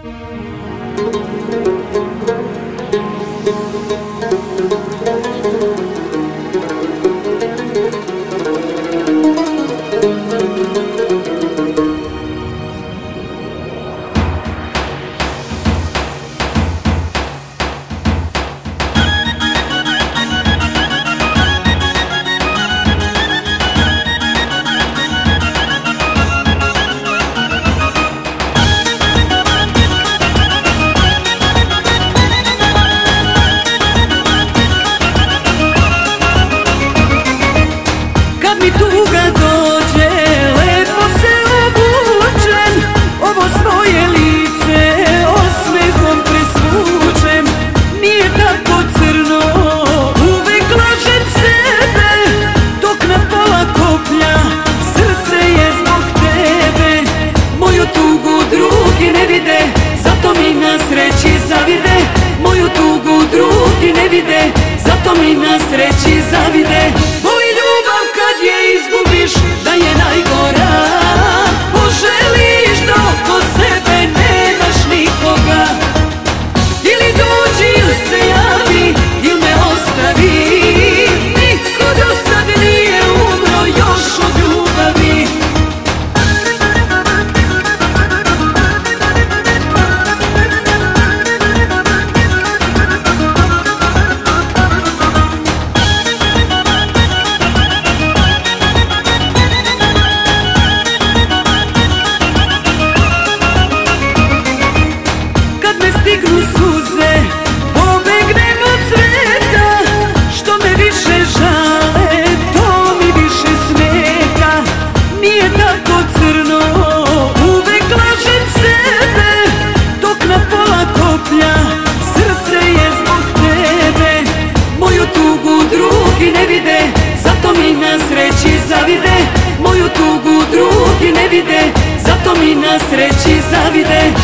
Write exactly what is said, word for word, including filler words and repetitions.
Zato mi na sreći zavide. Voli ljubav kad je izgubiš, da je najgora. Poželiš da oko sebe nemaš nikoga. Ili dođi ili se javi, ili me ostavi. Niko do sad nije umro još od ljubavi. Stignu suze, pobegnem od sveta. Što me više žale, to mi više smeta. Nije tako crno, uvek lažem sebe. Dok na pola koplja, srce je zbog tebe. Moju tugu drugi ne vide, zato mi na sreći zavide. Moju tugu drugi ne vide, zato mi na sreći zavide.